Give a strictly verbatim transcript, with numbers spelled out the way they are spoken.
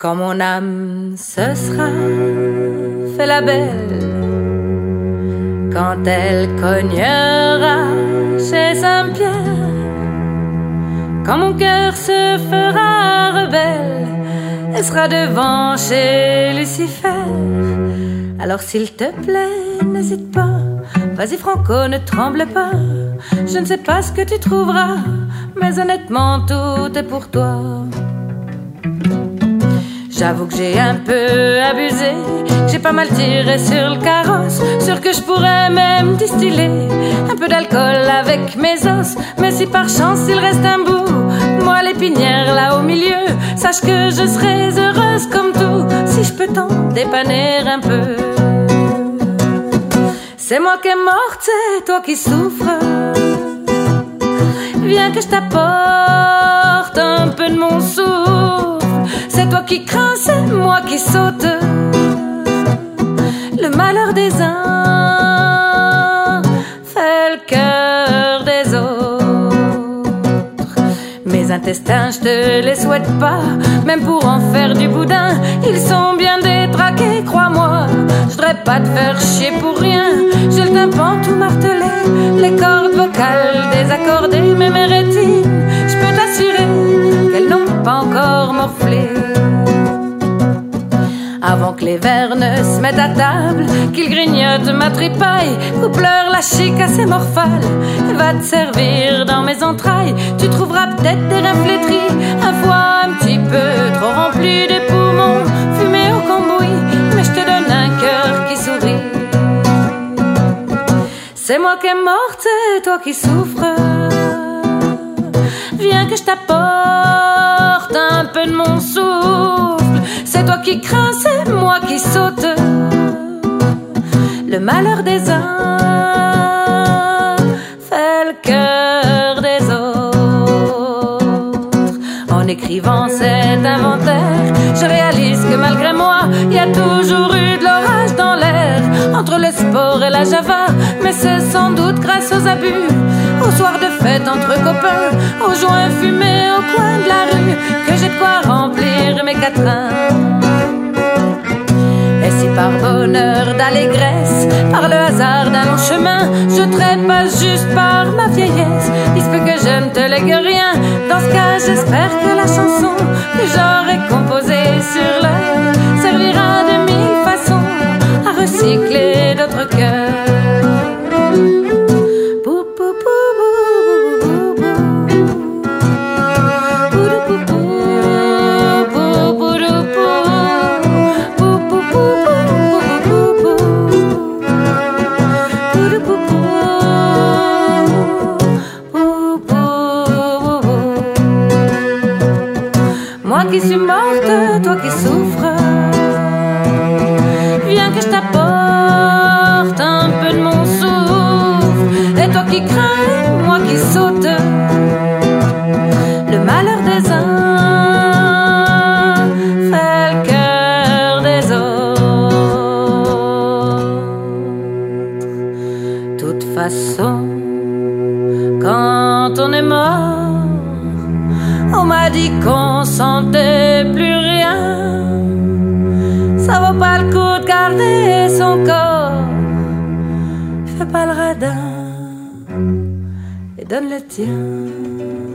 Quand mon âme se sera fait la belle, quand elle cognera chez Saint-Pierre, quand mon cœur se fera rebelle, elle sera devant chez Lucifer. Alors s'il te plaît, n'hésite pas, vas-y Franco, ne tremble pas. Je ne sais pas ce que tu trouveras, mais honnêtement tout est pour toi. J'avoue que j'ai un peu abusé, que j'ai pas mal tiré sur le carrosse, sûr que je pourrais même distiller un peu d'alcool avec mes os. Mais si par chance il reste un bout, moi l'épinière là au milieu, sache que je serai heureuse comme tout, si je peux t'en dépanner un peu. C'est moi qui est morte, c'est toi qui souffres. Viens que je t'apporte un peu de mon souffle. C'est toi qui crains, c'est moi qui saute. Le malheur des uns fait le cœur des autres. Mes intestins, je te les souhaite pas, même pour en faire du boudin. Ils sont bien détraqués, crois-moi. Je voudrais pas te faire chier pour rien. J'ai le tympan tout martelé, les cordes vocales désaccordées, mais mes rétines, je peux t'assurer qu'elles n'ont pas encore morflé. Avant que les vers ne se mettent à table, qu'ils grignotent ma tripaille, coupe-leur la chic à ses morphales, et va te servir dans mes entrailles. Tu trouveras peut-être des reins flétris, un foie un petit peu trop rempli, des poumons fumés au cambouis, mais je te donne un cœur qui sourit. C'est moi qui est morte, c'est toi qui souffres. Viens que je t'apporte un peu de mon souffle. C'est toi qui crains, c'est moi qui saute. Le malheur des uns fait le cœur des autres. En écrivant cet inventaire, je réalise que malgré moi, il y a toujours eu de l'orage dans l'air, entre le sport et la java. Mais c'est sans doute grâce aux abus, aux soirs de fête entre copains, aux joints fumés au coin de la rue, que j'ai de quoi remplir mes quatrains. Et si par bonheur d'allégresse, par le hasard d'un long chemin, je trépasse juste par ma vieillesse, il se peut que je ne te lègue rien. Dans ce cas, j'espère que la chanson que j'aurai composée sur l'heure servira de mille façons à recycler d'autres cœurs. Moi qui suis morte, toi qui souffres. Viens que je t'apporte un peu de mon souffle. Et toi qui crains, moi qui saute. Le malheur des uns fait le cœur des autres. De toute façon, quand on est mort, on m'a dit qu'on sentait plus rien. Ça vaut pas le coup de garder son corps. Fais pas le radin et donne le tien.